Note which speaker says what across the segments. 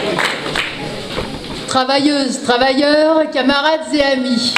Speaker 1: Travailleuses, travailleurs, camarades et amis.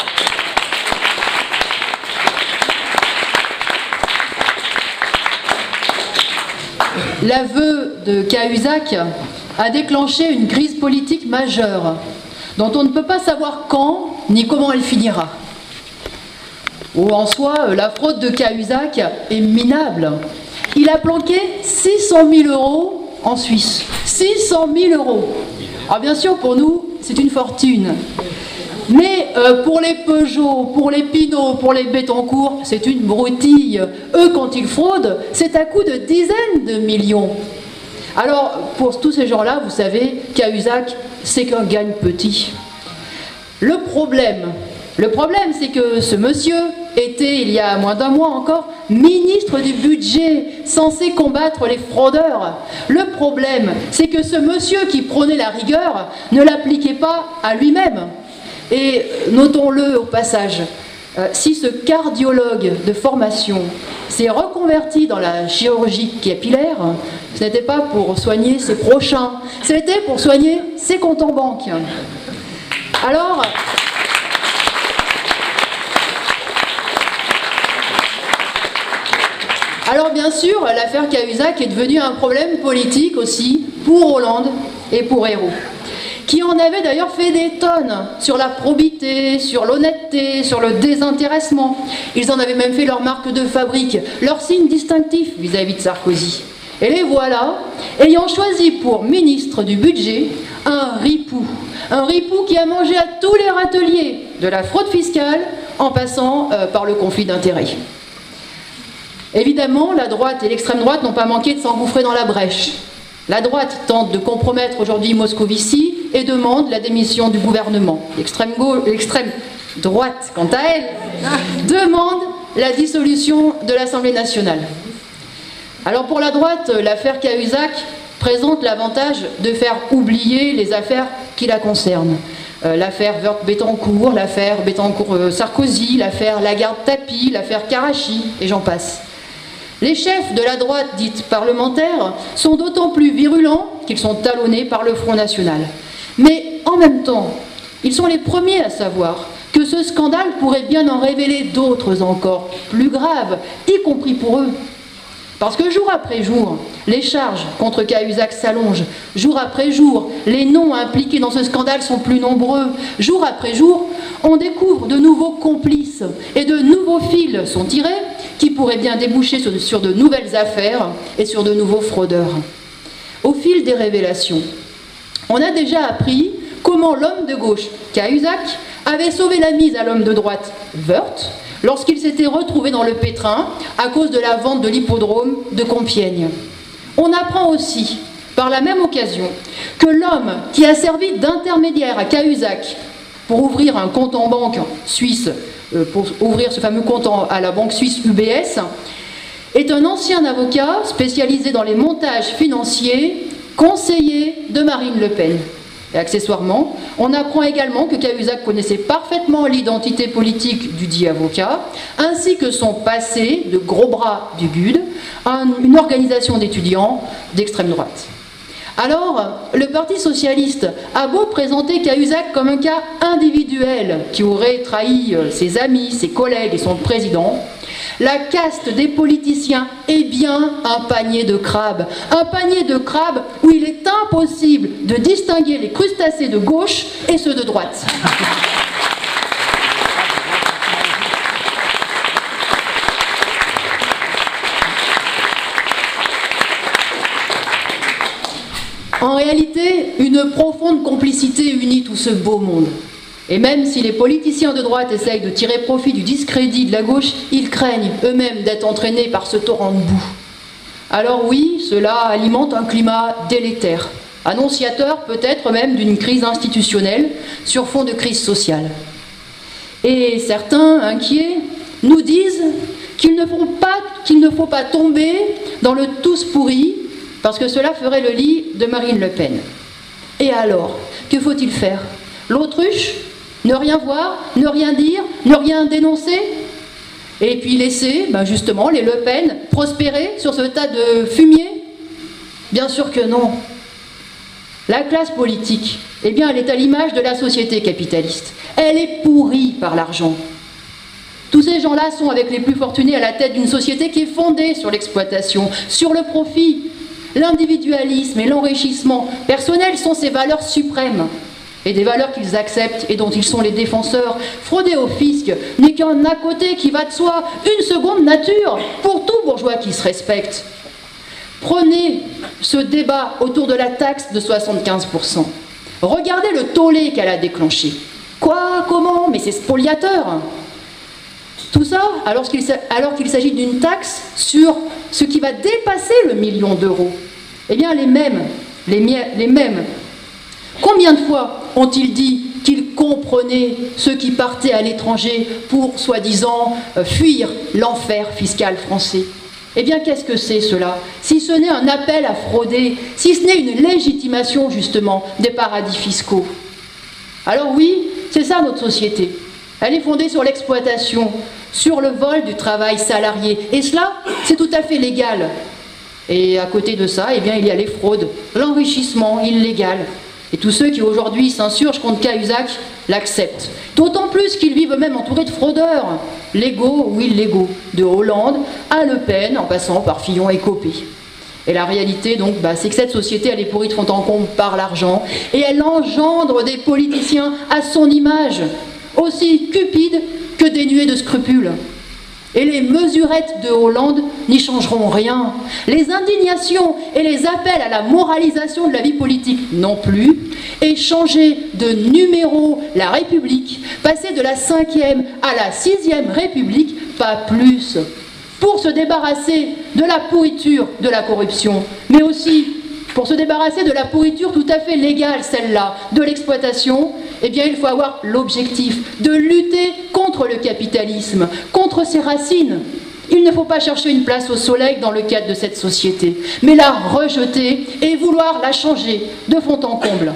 Speaker 1: L'aveu de Cahuzac a déclenché une crise politique majeure, dont on ne peut pas savoir quand ni comment elle finira. Ou en soi, la fraude de Cahuzac est minable. Il a planqué 600 000 € en Suisse. 600 000 €. Alors bien sûr, pour nous, c'est une fortune. Mais pour les Peugeot, pour les Pinot, pour les Bettencourt, c'est une broutille. Eux, quand ils fraudent, c'est à coup de dizaines de millions. Alors, pour tous ces gens-là, vous savez, Cahuzac, c'est qu'un gagne petit. Le problème, c'est que ce monsieur était, il y a moins d'un mois encore, ministre du budget, censé combattre les fraudeurs. Le problème, c'est que ce monsieur qui prônait la rigueur ne l'appliquait pas à lui-même. Et notons-le au passage, si ce cardiologue de formation s'est reconverti dans la chirurgie capillaire, ce n'était pas pour soigner ses prochains, c'était pour soigner ses comptes en banque. Alors bien sûr, l'affaire Cahuzac est devenue un problème politique aussi pour Hollande et pour Ayrault, qui en avaient d'ailleurs fait des tonnes sur la probité, sur l'honnêteté, sur le désintéressement. Ils en avaient même fait leur marque de fabrique, leur signe distinctif vis-à-vis de Sarkozy. Et les voilà, ayant choisi pour ministre du budget un ripou qui a mangé à tous les râteliers, de la fraude fiscale en passant par le conflit d'intérêts. Évidemment, la droite et l'extrême droite n'ont pas manqué de s'engouffrer dans la brèche. La droite tente de compromettre aujourd'hui Moscovici et demande la démission du gouvernement. L'extrême droite, quant à elle, demande la dissolution de l'Assemblée nationale. Alors pour la droite, l'affaire Cahuzac présente l'avantage de faire oublier les affaires qui la concernent. L'affaire Wörth-Bettencourt, l'affaire Bettencourt-Sarkozy, l'affaire Lagarde-Tapie, l'affaire Karachi, et j'en passe. Les chefs de la droite dite parlementaire sont d'autant plus virulents qu'ils sont talonnés par le Front National. Mais en même temps, ils sont les premiers à savoir que ce scandale pourrait bien en révéler d'autres encore, plus graves, y compris pour eux. Parce que jour après jour, les charges contre Cahuzac s'allongent. Jour après jour, les noms impliqués dans ce scandale sont plus nombreux. Jour après jour, on découvre de nouveaux complices et de nouveaux fils sont tirés qui pourraient bien déboucher sur de nouvelles affaires et sur de nouveaux fraudeurs. Au fil des révélations, on a déjà appris comment l'homme de gauche, Cahuzac, avait sauvé la mise à l'homme de droite, Wörth, lorsqu'il s'était retrouvé dans le pétrin à cause de la vente de l'hippodrome de Compiègne. On apprend aussi, par la même occasion, que l'homme qui a servi d'intermédiaire à Cahuzac pour ouvrir un compte en banque suisse, pour ouvrir ce fameux compte à la banque suisse UBS, est un ancien avocat spécialisé dans les montages financiers, conseiller de Marine Le Pen. Et accessoirement, on apprend également que Cahuzac connaissait parfaitement l'identité politique du dit avocat, ainsi que son passé de gros bras du GUD, une organisation d'étudiants d'extrême droite. Alors, le Parti socialiste a beau présenter Cahuzac comme un cas individuel qui aurait trahi ses amis, ses collègues et son président, la caste des politiciens est bien un panier de crabes. Un panier de crabes où il est impossible de distinguer les crustacés de gauche et ceux de droite. En réalité, une profonde complicité unit tout ce beau monde. Et même si les politiciens de droite essayent de tirer profit du discrédit de la gauche, ils craignent eux-mêmes d'être entraînés par ce torrent de boue. Alors oui, cela alimente un climat délétère, annonciateur peut-être même d'une crise institutionnelle sur fond de crise sociale. Et certains, inquiets, nous disent qu'il ne faut pas tomber dans le tous pourri, parce que cela ferait le lit de Marine Le Pen. Et alors, que faut-il faire? L'autruche? Ne rien voir, ne rien dire, ne rien dénoncer? Et puis laisser, justement, les Le Pen prospérer sur ce tas de fumier? Bien sûr que non. La classe politique, eh bien, elle est à l'image de la société capitaliste. Elle est pourrie par l'argent. Tous ces gens-là sont avec les plus fortunés à la tête d'une société qui est fondée sur l'exploitation, sur le profit. L'individualisme et l'enrichissement personnel sont ces valeurs suprêmes, et des valeurs qu'ils acceptent et dont ils sont les défenseurs. Frauder au fisc n'est qu'un à côté qui va de soi, une seconde nature pour tout bourgeois qui se respecte. Prenez ce débat autour de la taxe de 75%. Regardez le tollé qu'elle a déclenché. Quoi? Comment? Mais c'est spoliateur. Tout ça alors qu'il s'agit d'une taxe sur ce qui va dépasser le million d'euros. Eh bien, les mêmes, combien de fois ont-ils dit qu'ils comprenaient ceux qui partaient à l'étranger pour, soi-disant, fuir l'enfer fiscal français? Eh bien, qu'est-ce que c'est cela? Si ce n'est un appel à frauder, si ce n'est une légitimation, justement, des paradis fiscaux. Alors oui, c'est ça notre société. Elle est fondée sur l'exploitation, sur le vol du travail salarié. Et cela, c'est tout à fait légal. Et à côté de ça, eh bien, il y a les fraudes, l'enrichissement illégal. Et tous ceux qui aujourd'hui s'insurgent contre Cahuzac l'acceptent. D'autant plus qu'ils vivent eux-mêmes entourés de fraudeurs, légaux ou illégaux, de Hollande à Le Pen, en passant par Fillon et Copé. Et la réalité, donc, c'est que cette société, elle est pourrie de fond en comble par l'argent, et elle engendre des politiciens à son image, aussi cupides que dénués de scrupules. Et les mesurettes de Hollande n'y changeront rien. Les indignations et les appels à la moralisation de la vie politique non plus. Et changer de numéro la République, passer de la 5e à la 6e République, pas plus. Pour se débarrasser de la pourriture de la corruption, mais aussi pour se débarrasser de la pourriture tout à fait légale, celle-là, de l'exploitation, eh bien, il faut avoir l'objectif de lutter contre le capitalisme, contre ses racines. Il ne faut pas chercher une place au soleil dans le cadre de cette société, mais la rejeter et vouloir la changer de fond en comble.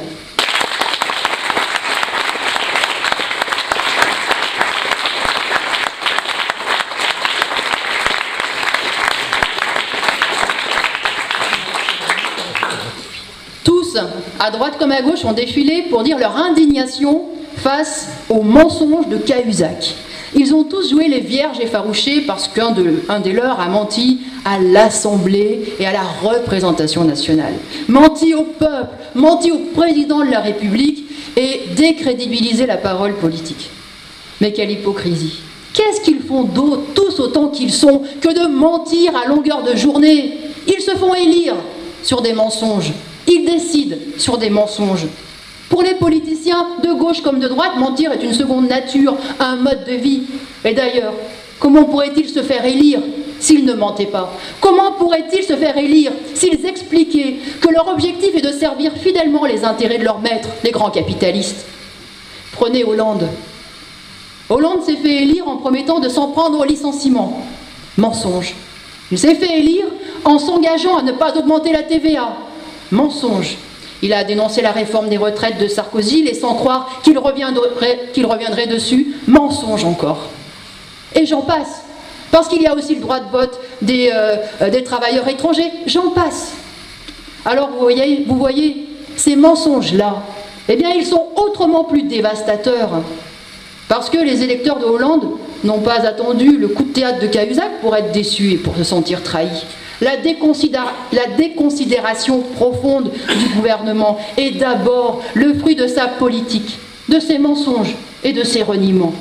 Speaker 1: À droite comme à gauche, ont défilé pour dire leur indignation face aux mensonges de Cahuzac. Ils ont tous joué les vierges effarouchées parce qu'un des leurs a menti à l'Assemblée et à la représentation nationale. Menti au peuple, menti au président de la République et décrédibilisé la parole politique. Mais quelle hypocrisie! Qu'est-ce qu'ils font d'autre, tous autant qu'ils sont, que de mentir à longueur de journée? Ils se font élire sur des mensonges. Ils décident sur des mensonges. Pour les politiciens, de gauche comme de droite, mentir est une seconde nature, un mode de vie. Et d'ailleurs, comment pourraient-ils se faire élire s'ils ne mentaient pas? Comment pourraient-ils se faire élire s'ils expliquaient que leur objectif est de servir fidèlement les intérêts de leurs maîtres, les grands capitalistes? Prenez Hollande. Hollande s'est fait élire en promettant de s'en prendre au licenciement. Mensonge. Il s'est fait élire en s'engageant à ne pas augmenter la TVA. Mensonge. Il a dénoncé la réforme des retraites de Sarkozy, laissant croire qu'il reviendrait dessus. Mensonge encore. Et j'en passe. Parce qu'il y a aussi le droit de vote des travailleurs étrangers. J'en passe. Alors vous voyez, ces mensonges-là, eh bien ils sont autrement plus dévastateurs. Parce que les électeurs de Hollande n'ont pas attendu le coup de théâtre de Cahuzac pour être déçus et pour se sentir trahis. La déconsidération profonde du gouvernement est d'abord le fruit de sa politique, de ses mensonges et de ses reniements.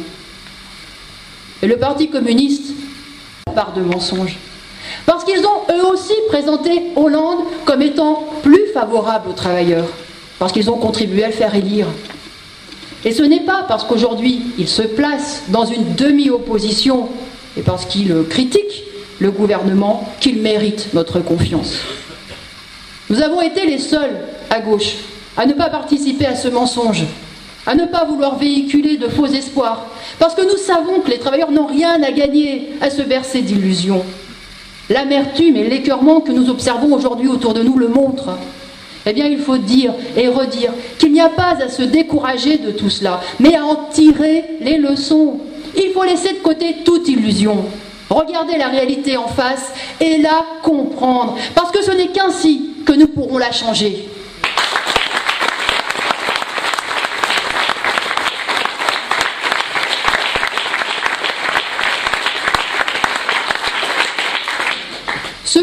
Speaker 1: Et le Parti communiste part de mensonges. Parce qu'ils ont eux aussi présenté Hollande comme étant plus favorable aux travailleurs. Parce qu'ils ont contribué à le faire élire. Et ce n'est pas parce qu'aujourd'hui il se place dans une demi-opposition et parce qu'il critique le gouvernement qu'il mérite notre confiance. Nous avons été les seuls à gauche à ne pas participer à ce mensonge, à ne pas vouloir véhiculer de faux espoirs, parce que nous savons que les travailleurs n'ont rien à gagner à se bercer d'illusions. L'amertume et l'écœurement que nous observons aujourd'hui autour de nous le montrent. Eh bien, il faut dire et redire qu'il n'y a pas à se décourager de tout cela, mais à en tirer les leçons. Il faut laisser de côté toute illusion. Regarder la réalité en face et la comprendre, parce que ce n'est qu'ainsi que nous pourrons la changer.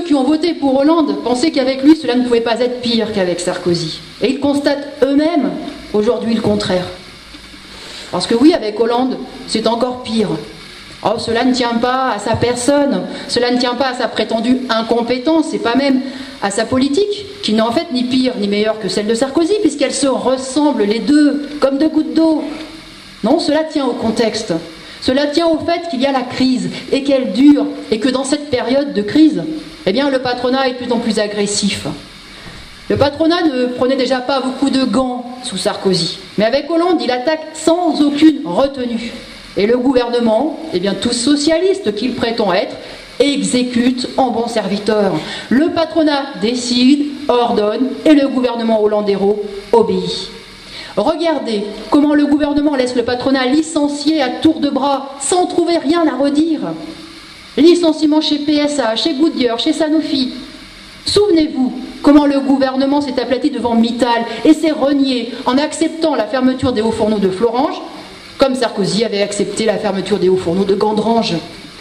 Speaker 1: qui ont voté pour Hollande pensaient qu'avec lui, cela ne pouvait pas être pire qu'avec Sarkozy. Et ils constatent eux-mêmes aujourd'hui le contraire. Parce que oui, avec Hollande, c'est encore pire. Oh, cela ne tient pas à sa personne, cela ne tient pas à sa prétendue incompétence, et pas même à sa politique, qui n'est en fait ni pire ni meilleure que celle de Sarkozy, puisqu'elles se ressemblent les deux, comme deux gouttes d'eau. Non, cela tient au contexte. Cela tient au fait qu'il y a la crise, et qu'elle dure, et que dans cette période de crise, eh bien, le patronat est de plus en plus agressif. Le patronat ne prenait déjà pas beaucoup de gants sous Sarkozy, mais avec Hollande, il attaque sans aucune retenue. Et le gouvernement, eh bien, tout socialiste qu'il prétend être, exécute en bon serviteur. Le patronat décide, ordonne, et le gouvernement hollandéro obéit. Regardez comment le gouvernement laisse le patronat licencier à tour de bras, sans trouver rien à redire. Licenciement chez PSA, chez Goodyear, chez Sanofi. Souvenez-vous comment le gouvernement s'est aplati devant Mittal et s'est renié en acceptant la fermeture des hauts fourneaux de Florange, comme Sarkozy avait accepté la fermeture des hauts fourneaux de Gandrange.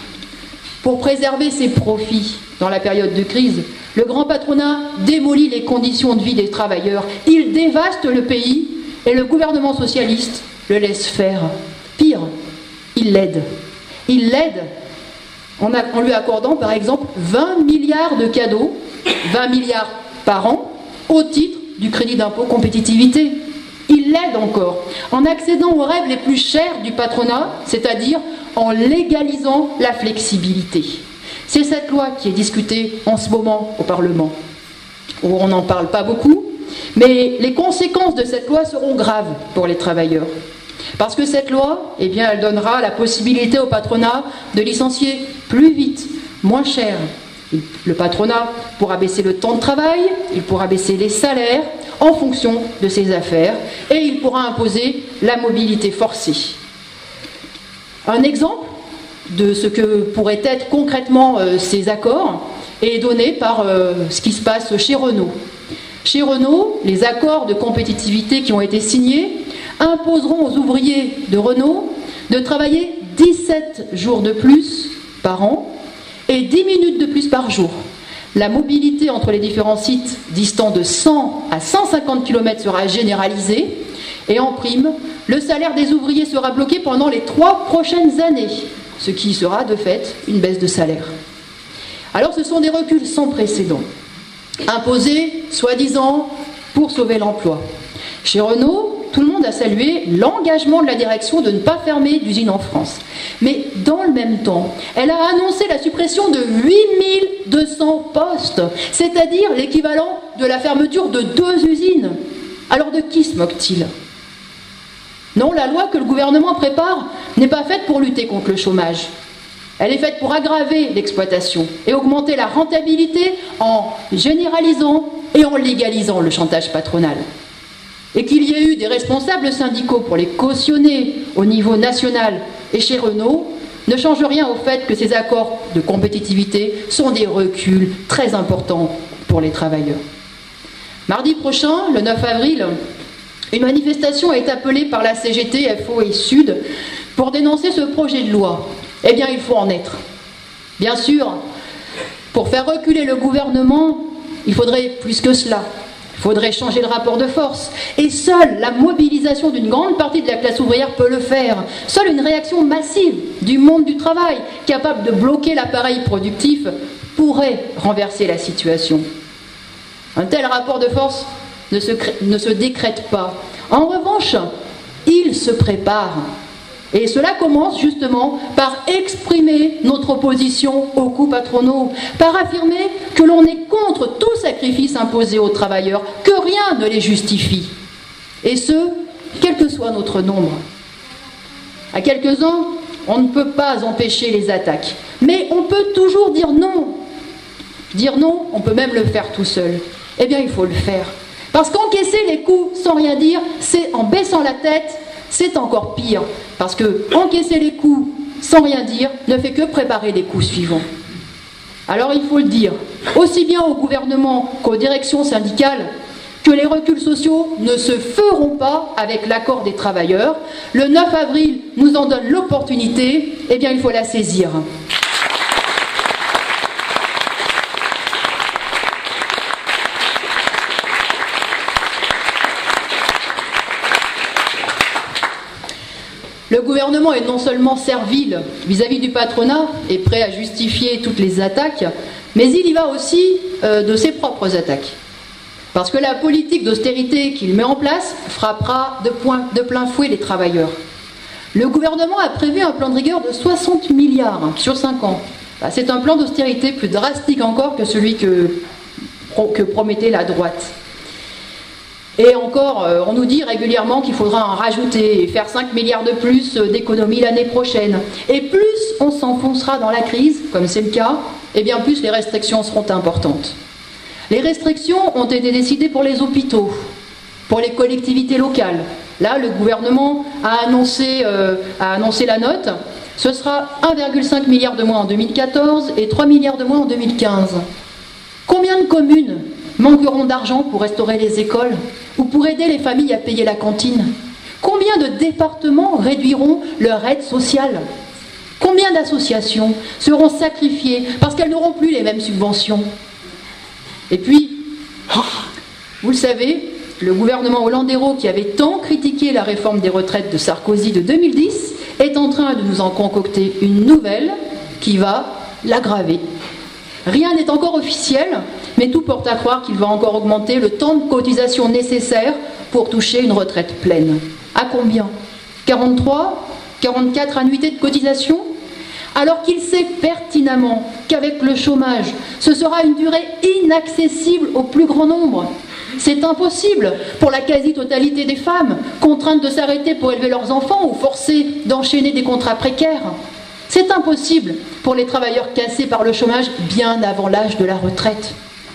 Speaker 1: Pour préserver ses profits dans la période de crise, le grand patronat démolit les conditions de vie des travailleurs, il dévaste le pays et le gouvernement socialiste le laisse faire. Pire, il l'aide. Il l'aide en lui accordant par exemple 20 milliards de cadeaux, 20 milliards par an, au titre du crédit d'impôt compétitivité. Il l'aide encore en accédant aux rêves les plus chers du patronat, c'est-à-dire en légalisant la flexibilité. C'est cette loi qui est discutée en ce moment au Parlement, où on n'en parle pas beaucoup, mais les conséquences de cette loi seront graves pour les travailleurs. Parce que cette loi, eh bien, elle donnera la possibilité au patronat de licencier plus vite, moins cher. Le patronat pourra baisser le temps de travail, il pourra baisser les salaires en fonction de ses affaires et il pourra imposer la mobilité forcée. Un exemple de ce que pourraient être concrètement ces accords est donné par ce qui se passe chez Renault. Chez Renault, les accords de compétitivité qui ont été signés imposeront aux ouvriers de Renault de travailler 17 jours de plus par an et 10 minutes de plus par jour. La mobilité entre les différents sites distants de 100 à 150 km sera généralisée et en prime, le salaire des ouvriers sera bloqué pendant les 3 prochaines années, ce qui sera de fait une baisse de salaire. Alors ce sont des reculs sans précédent, imposés soi-disant pour sauver l'emploi. Chez Renault, tout le monde a salué l'engagement de la direction de ne pas fermer d'usine en France. Mais dans le même temps, elle a annoncé la suppression de 8200 postes, c'est-à-dire l'équivalent de la fermeture de 2 usines. Alors de qui se moque-t-il? Non, la loi que le gouvernement prépare n'est pas faite pour lutter contre le chômage. Elle est faite pour aggraver l'exploitation et augmenter la rentabilité en généralisant et en légalisant le chantage patronal. Et qu'il y ait eu des responsables syndicaux pour les cautionner au niveau national et chez Renault ne change rien au fait que ces accords de compétitivité sont des reculs très importants pour les travailleurs. Mardi prochain, le 9 avril, une manifestation est appelée par la CGT, FO et Sud pour dénoncer ce projet de loi. Eh bien, il faut en être. Bien sûr, pour faire reculer le gouvernement, il faudrait plus que cela. Il faudrait changer le rapport de force. Et seule la mobilisation d'une grande partie de la classe ouvrière peut le faire. Seule une réaction massive du monde du travail, capable de bloquer l'appareil productif, pourrait renverser la situation. Un tel rapport de force ne se décrète pas. En revanche, il se prépare. Et cela commence justement par exprimer notre opposition aux coûts patronaux, par affirmer que l'on est contre tout sacrifice imposé aux travailleurs, que rien ne les justifie. Et ce, quel que soit notre nombre. À quelques-uns, on ne peut pas empêcher les attaques, mais on peut toujours dire non. Dire non, on peut même le faire tout seul. Eh bien, il faut le faire. Parce qu'encaisser les coups sans rien dire, c'est en baissant la tête, c'est encore pire, parce que encaisser les coups sans rien dire ne fait que préparer les coups suivants. Alors il faut le dire, aussi bien au gouvernement qu'aux directions syndicales, que les reculs sociaux ne se feront pas avec l'accord des travailleurs. Le 9 avril nous en donne l'opportunité, eh bien il faut la saisir. Le gouvernement est non seulement servile vis-à-vis du patronat et prêt à justifier toutes les attaques, mais il y va aussi de ses propres attaques. Parce que la politique d'austérité qu'il met en place frappera de plein fouet les travailleurs. Le gouvernement a prévu un plan de rigueur de 60 milliards sur 5 ans. C'est un plan d'austérité plus drastique encore que celui que promettait la droite. Et encore, on nous dit régulièrement qu'il faudra en rajouter et faire 5 milliards de plus d'économies l'année prochaine. Et plus on s'enfoncera dans la crise, comme c'est le cas, et bien plus les restrictions seront importantes. Les restrictions ont été décidées pour les hôpitaux, pour les collectivités locales. Là, le gouvernement a annoncé la note. Ce sera 1,5 milliard de moins en 2014 et 3 milliards de moins en 2015. Combien de communes manqueront d'argent pour restaurer les écoles ou pour aider les familles à payer la cantine? Combien de départements réduiront leur aide sociale? Combien d'associations seront sacrifiées parce qu'elles n'auront plus les mêmes subventions? Et puis, vous le savez, le gouvernement Hollande-Hérault, qui avait tant critiqué la réforme des retraites de Sarkozy de 2010, est en train de nous en concocter une nouvelle qui va l'aggraver. Rien n'est encore officiel, mais tout porte à croire qu'il va encore augmenter le temps de cotisation nécessaire pour toucher une retraite pleine. À combien? 43, 44 annuités de cotisation? Alors qu'il sait pertinemment qu'avec le chômage, ce sera une durée inaccessible au plus grand nombre. C'est impossible pour la quasi-totalité des femmes, contraintes de s'arrêter pour élever leurs enfants ou forcées d'enchaîner des contrats précaires. C'est impossible pour les travailleurs cassés par le chômage bien avant l'âge de la retraite.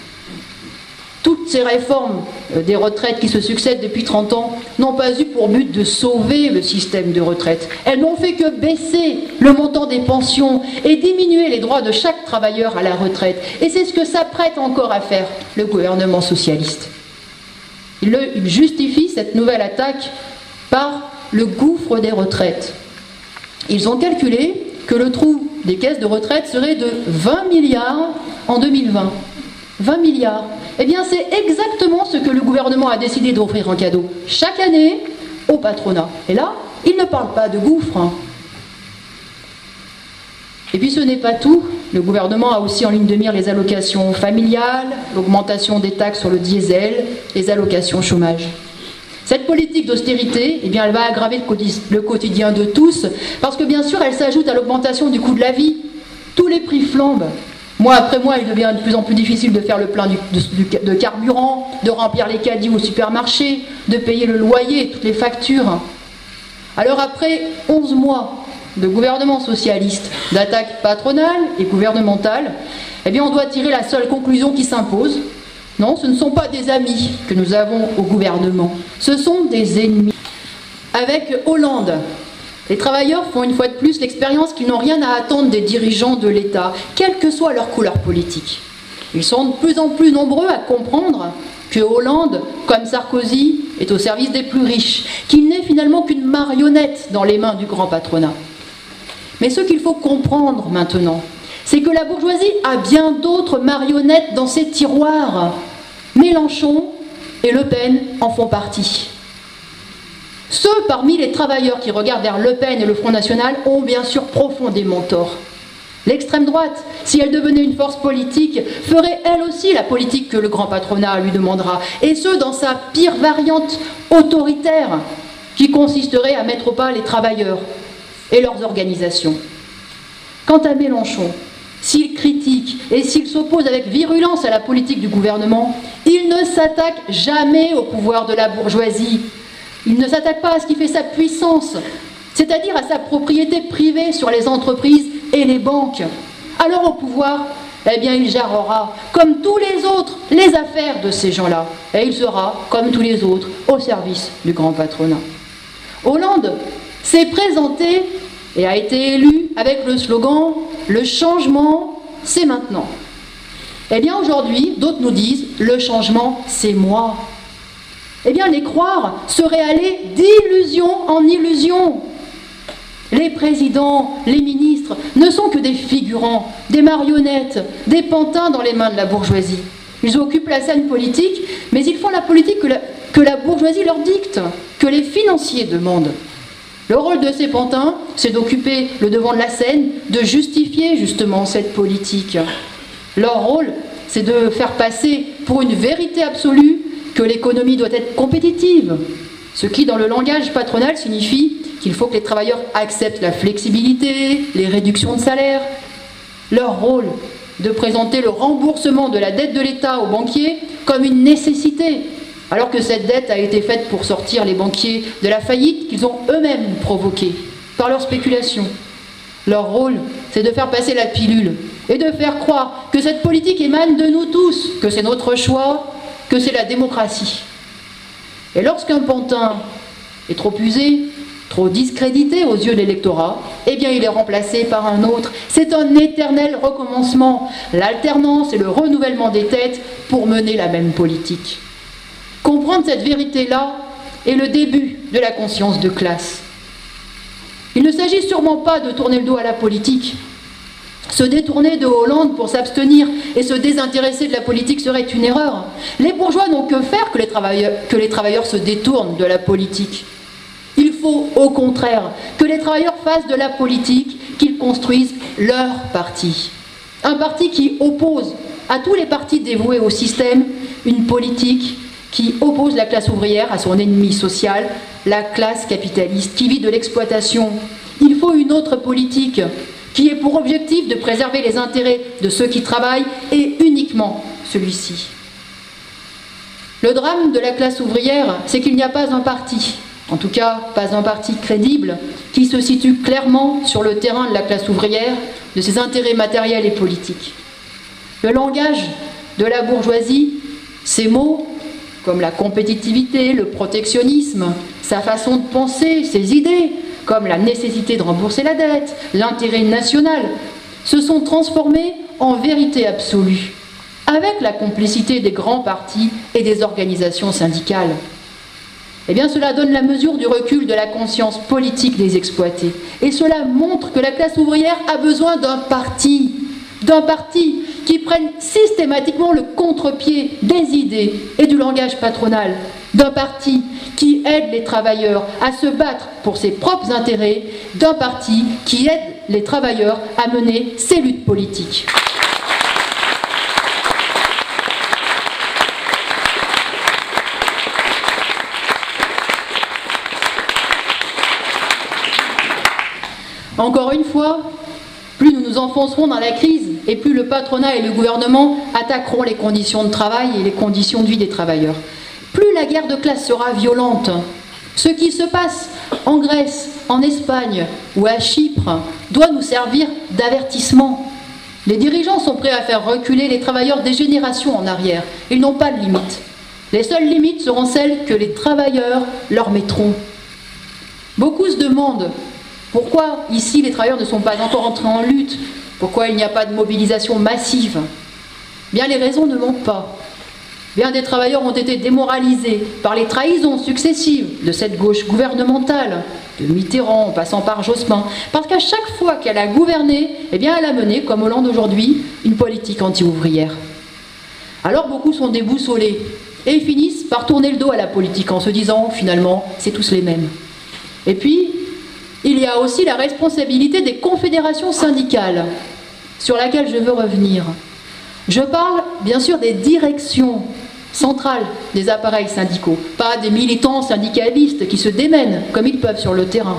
Speaker 1: Toutes ces réformes des retraites qui se succèdent depuis 30 ans n'ont pas eu pour but de sauver le système de retraite. Elles n'ont fait que baisser le montant des pensions et diminuer les droits de chaque travailleur à la retraite. Et c'est ce que s'apprête encore à faire le gouvernement socialiste. Il justifie cette nouvelle attaque par le gouffre des retraites. Ils ont calculé que le trou des caisses de retraite serait de 20 milliards en 2020. 20 milliards. Eh bien, c'est exactement ce que le gouvernement a décidé d'offrir en cadeau chaque année au patronat. Et là, il ne parle pas de gouffre. Et puis ce n'est pas tout. Le gouvernement a aussi en ligne de mire les allocations familiales, l'augmentation des taxes sur le diesel, les allocations chômage. Cette politique d'austérité, eh bien, elle va aggraver le quotidien de tous, parce que bien sûr, elle s'ajoute à l'augmentation du coût de la vie. Tous les prix flambent. Mois après mois, il devient de plus en plus difficile de faire le plein de carburant, de remplir les caddies au supermarché, de payer le loyer et toutes les factures. Alors après 11 mois de gouvernement socialiste, d'attaque patronale et gouvernementale, eh bien on doit tirer la seule conclusion qui s'impose. Non, ce ne sont pas des amis que nous avons au gouvernement, ce sont des ennemis. Avec Hollande, les travailleurs font une fois de plus l'expérience qu'ils n'ont rien à attendre des dirigeants de l'État, quelle que soit leur couleur politique. Ils sont de plus en plus nombreux à comprendre que Hollande, comme Sarkozy, est au service des plus riches, qu'il n'est finalement qu'une marionnette dans les mains du grand patronat. Mais ce qu'il faut comprendre maintenant, c'est que la bourgeoisie a bien d'autres marionnettes dans ses tiroirs. Mélenchon et Le Pen en font partie. Ceux parmi les travailleurs qui regardent vers Le Pen et le Front National ont bien sûr profondément tort. L'extrême droite, si elle devenait une force politique, ferait elle aussi la politique que le grand patronat lui demandera, et ce dans sa pire variante autoritaire, qui consisterait à mettre au pas les travailleurs et leurs organisations. Quant à Mélenchon, s'il critique et s'il s'oppose avec virulence à la politique du gouvernement, il ne s'attaque jamais au pouvoir de la bourgeoisie. Il ne s'attaque pas à ce qui fait sa puissance, c'est-à-dire à sa propriété privée sur les entreprises et les banques. Alors au pouvoir, eh bien il gérera, comme tous les autres, les affaires de ces gens-là. Et il sera, comme tous les autres, au service du grand patronat. Hollande s'est présenté et a été élu avec le slogan « Le changement, c'est maintenant ». Eh bien aujourd'hui, d'autres nous disent « Le changement, c'est moi ». Eh bien les croire serait aller d'illusion en illusion. Les présidents, les ministres ne sont que des figurants, des marionnettes, des pantins dans les mains de la bourgeoisie. Ils occupent la scène politique, mais ils font la politique que la bourgeoisie leur dicte, que les financiers demandent. Le rôle de ces pantins, c'est d'occuper le devant de la scène, de justifier justement cette politique. Leur rôle, c'est de faire passer pour une vérité absolue que l'économie doit être compétitive, ce qui, dans le langage patronal, signifie qu'il faut que les travailleurs acceptent la flexibilité, les réductions de salaire. Leur rôle, de présenter le remboursement de la dette de l'État aux banquiers comme une nécessité, alors que cette dette a été faite pour sortir les banquiers de la faillite qu'ils ont eux-mêmes provoquée par leur spéculation. Leur rôle, c'est de faire passer la pilule et de faire croire que cette politique émane de nous tous, que c'est notre choix, que c'est la démocratie. Et lorsqu'un pantin est trop usé, trop discrédité aux yeux de l'électorat, eh bien il est remplacé par un autre. C'est un éternel recommencement, l'alternance et le renouvellement des têtes pour mener la même politique. Comprendre cette vérité-là est le début de la conscience de classe. Il ne s'agit sûrement pas de tourner le dos à la politique. Se détourner de Hollande pour s'abstenir et se désintéresser de la politique serait une erreur. Les bourgeois n'ont que faire que les travailleurs se détournent de la politique. Il faut au contraire que les travailleurs fassent de la politique, qu'ils construisent leur parti. Un parti qui oppose à tous les partis dévoués au système une politique qui oppose la classe ouvrière à son ennemi social, la classe capitaliste qui vit de l'exploitation. Il faut une autre politique qui ait pour objectif de préserver les intérêts de ceux qui travaillent et uniquement celui-ci. Le drame de la classe ouvrière, c'est qu'il n'y a pas un parti, en tout cas pas un parti crédible, qui se situe clairement sur le terrain de la classe ouvrière, de ses intérêts matériels et politiques. Le langage de la bourgeoisie, ses mots, comme la compétitivité, le protectionnisme, sa façon de penser, ses idées, comme la nécessité de rembourser la dette, l'intérêt national, se sont transformés en vérité absolue, avec la complicité des grands partis et des organisations syndicales. Eh bien, cela donne la mesure du recul de la conscience politique des exploités. Et cela montre que la classe ouvrière a besoin d'un parti qui prenne systématiquement le contre-pied des idées et du langage patronal, d'un parti qui aide les travailleurs à se battre pour ses propres intérêts, d'un parti qui aide les travailleurs à mener ses luttes politiques. Encore une fois, plus nous nous enfoncerons dans la crise et plus le patronat et le gouvernement attaqueront les conditions de travail et les conditions de vie des travailleurs. Plus la guerre de classe sera violente. Ce qui se passe en Grèce, en Espagne ou à Chypre doit nous servir d'avertissement. Les dirigeants sont prêts à faire reculer les travailleurs des générations en arrière. Ils n'ont pas de limites. Les seules limites seront celles que les travailleurs leur mettront. Beaucoup se demandent pourquoi ici les travailleurs ne sont pas encore entrés en lutte, pourquoi il n'y a pas de mobilisation massive. Bien, les raisons ne manquent pas. Bien des travailleurs ont été démoralisés par les trahisons successives de cette gauche gouvernementale, de Mitterrand en passant par Jospin, parce qu'à chaque fois qu'elle a gouverné, eh bien elle a mené, comme Hollande aujourd'hui, une politique anti-ouvrière. Alors beaucoup sont déboussolés et finissent par tourner le dos à la politique en se disant finalement c'est tous les mêmes. Et puis il y a aussi la responsabilité des confédérations syndicales sur laquelle je veux revenir. Je parle bien sûr des directions centrales des appareils syndicaux, pas des militants syndicalistes qui se démènent comme ils peuvent sur le terrain.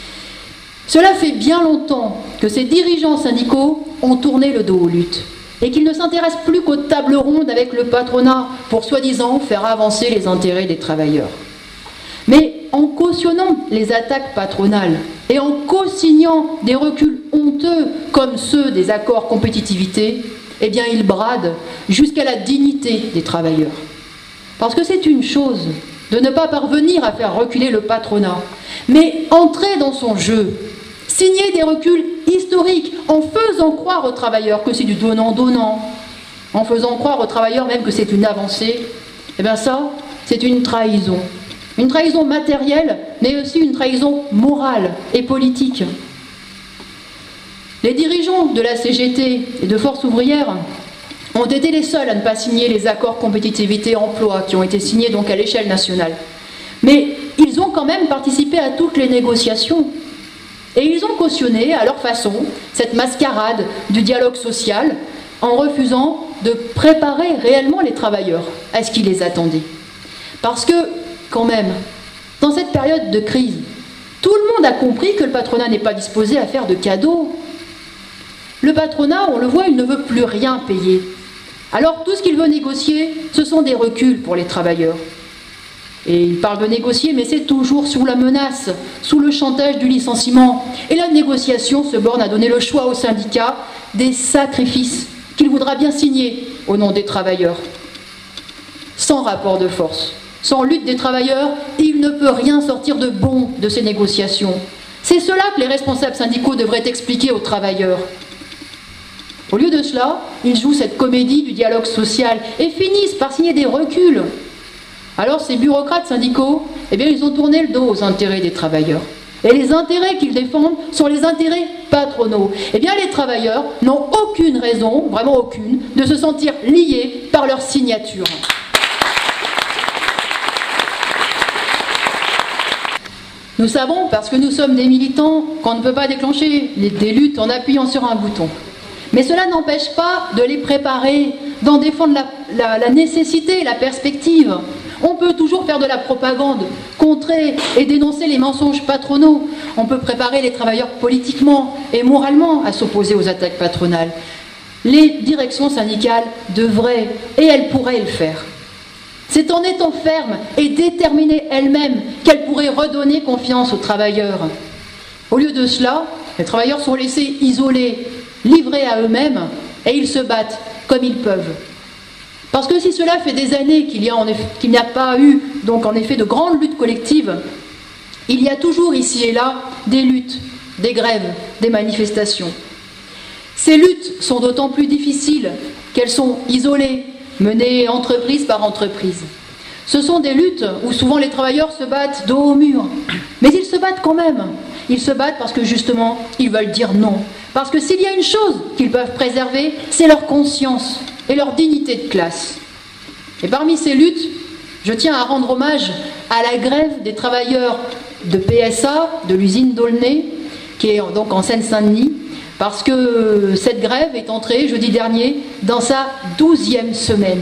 Speaker 1: Cela fait bien longtemps que ces dirigeants syndicaux ont tourné le dos aux luttes et qu'ils ne s'intéressent plus qu'aux tables rondes avec le patronat pour soi-disant faire avancer les intérêts des travailleurs. Mais en cautionnant les attaques patronales et en co-signant des reculs honteux comme ceux des accords compétitivité, eh bien ils bradent jusqu'à la dignité des travailleurs. Parce que c'est une chose de ne pas parvenir à faire reculer le patronat, mais entrer dans son jeu, signer des reculs historiques en faisant croire aux travailleurs que c'est du donnant-donnant, en faisant croire aux travailleurs même que c'est une avancée, eh bien ça, c'est une trahison. Une trahison matérielle, mais aussi une trahison morale et politique. Les dirigeants de la CGT et de Force ouvrière ont été les seuls à ne pas signer les accords compétitivité-emploi qui ont été signés donc à l'échelle nationale. Mais ils ont quand même participé à toutes les négociations. Et ils ont cautionné, à leur façon, cette mascarade du dialogue social en refusant de préparer réellement les travailleurs à ce qui les attendait. Parce que, quand même, dans cette période de crise, tout le monde a compris que le patronat n'est pas disposé à faire de cadeaux. Le patronat, on le voit, il ne veut plus rien payer. Alors tout ce qu'il veut négocier, ce sont des reculs pour les travailleurs. Et il parle de négocier, mais c'est toujours sous la menace, sous le chantage du licenciement. Et la négociation se borne à donner le choix aux syndicats des sacrifices qu'il voudra bien signer au nom des travailleurs. Sans rapport de force, sans lutte des travailleurs, il ne peut rien sortir de bon de ces négociations. C'est cela que les responsables syndicaux devraient expliquer aux travailleurs. Au lieu de cela, ils jouent cette comédie du dialogue social et finissent par signer des reculs. Alors ces bureaucrates syndicaux, eh bien, ils ont tourné le dos aux intérêts des travailleurs. Et les intérêts qu'ils défendent sont les intérêts patronaux. Eh bien, les travailleurs n'ont aucune raison, vraiment aucune, de se sentir liés par leur signature. Nous savons, parce que nous sommes des militants, qu'on ne peut pas déclencher des luttes en appuyant sur un bouton. Mais cela n'empêche pas de les préparer, d'en défendre la nécessité, la perspective. On peut toujours faire de la propagande, contrer et dénoncer les mensonges patronaux. On peut préparer les travailleurs politiquement et moralement à s'opposer aux attaques patronales. Les directions syndicales devraient et elles pourraient le faire. C'est en étant fermes et déterminées elles-mêmes qu'elles pourraient redonner confiance aux travailleurs. Au lieu de cela, les travailleurs sont laissés isolés, livrés à eux-mêmes, et ils se battent comme ils peuvent. Parce que si cela fait des années qu'il n'y a pas eu, donc en effet, de grandes luttes collectives, il y a toujours ici et là des luttes, des grèves, des manifestations. Ces luttes sont d'autant plus difficiles qu'elles sont isolées, menées entreprise par entreprise. Ce sont des luttes où souvent les travailleurs se battent dos au mur, mais ils se battent quand même. Ils se battent parce que justement, ils veulent dire non. Parce que s'il y a une chose qu'ils peuvent préserver, c'est leur conscience et leur dignité de classe. Et parmi ces luttes, je tiens à rendre hommage à la grève des travailleurs de PSA, de l'usine d'Aulnay, qui est donc en Seine-Saint-Denis, parce que cette grève est entrée jeudi dernier dans sa 12e semaine.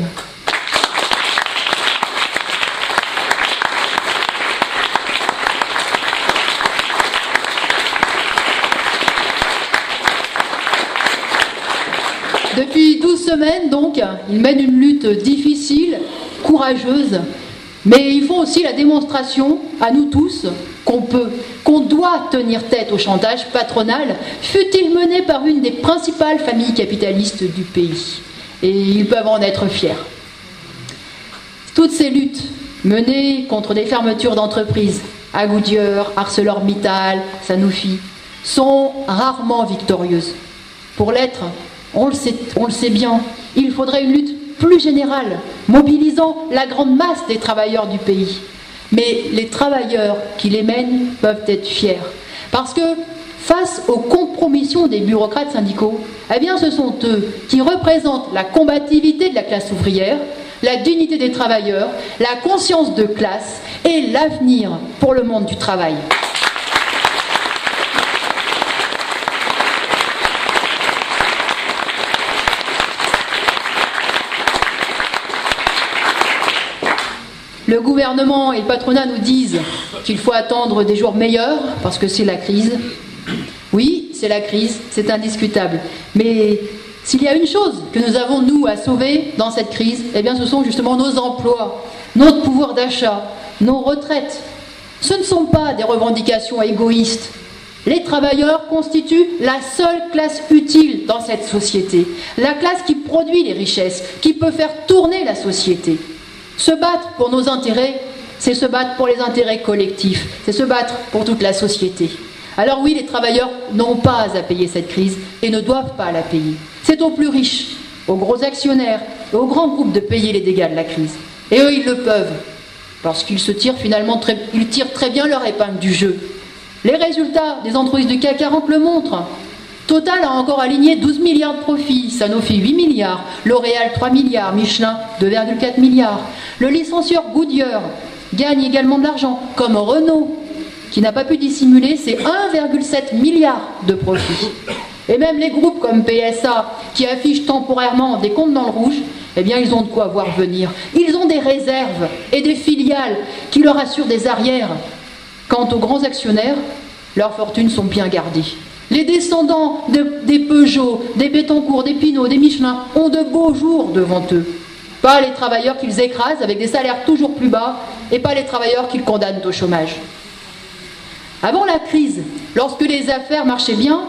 Speaker 1: Depuis 12 semaines, donc, ils mènent une lutte difficile, courageuse, mais ils font aussi la démonstration, à nous tous, qu'on doit tenir tête au chantage patronal, fût-il mené par une des principales familles capitalistes du pays. Et ils peuvent en être fiers. Toutes ces luttes menées contre des fermetures d'entreprises, à Goodyear, ArcelorMittal, Sanofi, sont rarement victorieuses. Pour l'être, on le sait bien, il faudrait une lutte plus générale, mobilisant la grande masse des travailleurs du pays. Mais les travailleurs qui les mènent peuvent être fiers. Parce que face aux compromissions des bureaucrates syndicaux, eh bien ce sont eux qui représentent la combativité de la classe ouvrière, la dignité des travailleurs, la conscience de classe et l'avenir pour le monde du travail. Le gouvernement et le patronat nous disent qu'il faut attendre des jours meilleurs parce que c'est la crise. Oui, c'est la crise, c'est indiscutable. Mais s'il y a une chose que nous avons, nous, à sauver dans cette crise, eh bien ce sont justement nos emplois, notre pouvoir d'achat, nos retraites. Ce ne sont pas des revendications égoïstes. Les travailleurs constituent la seule classe utile dans cette société. La classe qui produit les richesses, qui peut faire tourner la société. Se battre pour nos intérêts, c'est se battre pour les intérêts collectifs, c'est se battre pour toute la société. Alors oui, les travailleurs n'ont pas à payer cette crise et ne doivent pas la payer. C'est aux plus riches, aux gros actionnaires et aux grands groupes de payer les dégâts de la crise. Et eux, ils le peuvent, parce qu'ils tirent très bien leur épingle du jeu. Les résultats des entreprises du CAC 40 le montrent. Total a encore aligné 12 milliards de profits, Sanofi 8 milliards, L'Oréal 3 milliards, Michelin 2,4 milliards. Le licencieur Goodyear gagnent également de l'argent, comme Renault, qui n'a pas pu dissimuler ses 1,7 milliard de profits. Et même les groupes comme PSA, qui affichent temporairement des comptes dans le rouge, eh bien ils ont de quoi voir venir. Ils ont des réserves et des filiales qui leur assurent des arrières. Quant aux grands actionnaires, leurs fortunes sont bien gardées. Les descendants des Peugeot, des Bettencourt, des Pinot, des Michelin ont de beaux jours devant eux. Pas les travailleurs qu'ils écrasent avec des salaires toujours plus bas et pas les travailleurs qu'ils condamnent au chômage. Avant la crise, lorsque les affaires marchaient bien,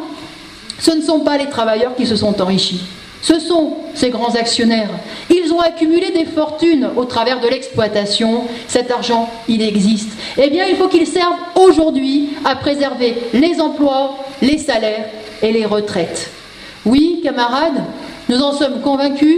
Speaker 1: ce ne sont pas les travailleurs qui se sont enrichis. Ce sont ces grands actionnaires. Ils ont accumulé des fortunes au travers de l'exploitation. Cet argent, il existe. Eh bien, il faut qu'il serve aujourd'hui à préserver les emplois, les salaires et les retraites. Oui, camarades, nous en sommes convaincus.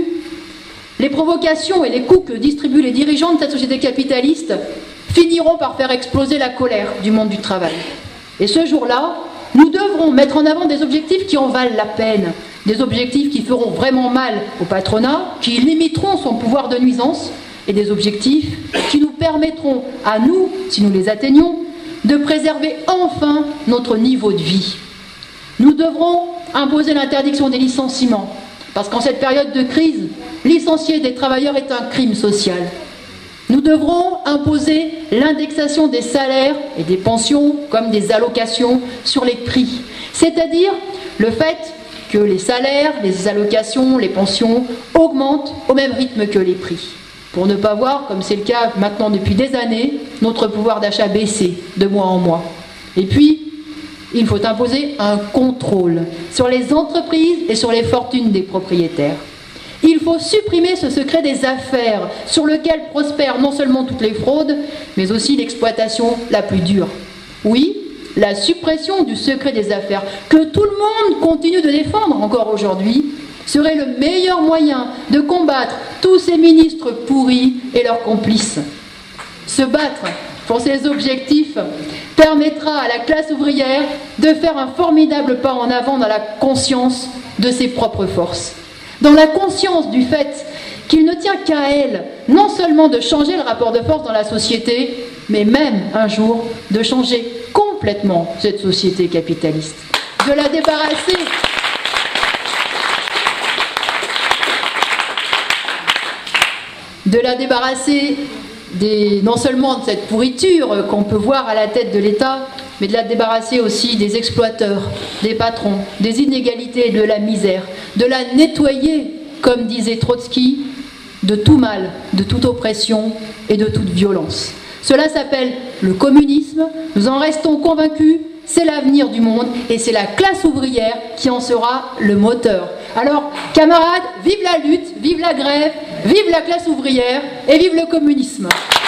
Speaker 1: Les provocations et les coups que distribuent les dirigeants de cette société capitaliste finiront par faire exploser la colère du monde du travail. Et ce jour-là, nous devrons mettre en avant des objectifs qui en valent la peine, des objectifs qui feront vraiment mal au patronat, qui limiteront son pouvoir de nuisance, et des objectifs qui nous permettront à nous, si nous les atteignons, de préserver enfin notre niveau de vie. Nous devrons imposer l'interdiction des licenciements, parce qu'en cette période de crise, licencier des travailleurs est un crime social. Nous devrons imposer l'indexation des salaires et des pensions comme des allocations sur les prix, c'est-à-dire le fait que les salaires, les allocations, les pensions augmentent au même rythme que les prix, pour ne pas voir, comme c'est le cas maintenant depuis des années, notre pouvoir d'achat baisser de mois en mois. Et puis, il faut imposer un contrôle sur les entreprises et sur les fortunes des propriétaires. Il faut supprimer ce secret des affaires sur lequel prospèrent non seulement toutes les fraudes, mais aussi l'exploitation la plus dure. Oui, la suppression du secret des affaires, que tout le monde continue de défendre encore aujourd'hui, serait le meilleur moyen de combattre tous ces ministres pourris et leurs complices. Se battre pour ces objectifs permettra à la classe ouvrière de faire un formidable pas en avant dans la conscience de ses propres forces. Dans la conscience du fait qu'il ne tient qu'à elle, non seulement de changer le rapport de force dans la société, mais même un jour de changer complètement cette société capitaliste, de la débarrasser non seulement de cette pourriture qu'on peut voir à la tête de l'État, mais de la débarrasser aussi des exploiteurs, des patrons, des inégalités et de la misère, de la nettoyer, comme disait Trotsky, de tout mal, de toute oppression et de toute violence. Cela s'appelle le communisme, nous en restons convaincus, c'est l'avenir du monde et c'est la classe ouvrière qui en sera le moteur. Alors, camarades, vive la lutte, vive la grève, vive la classe ouvrière et vive le communisme.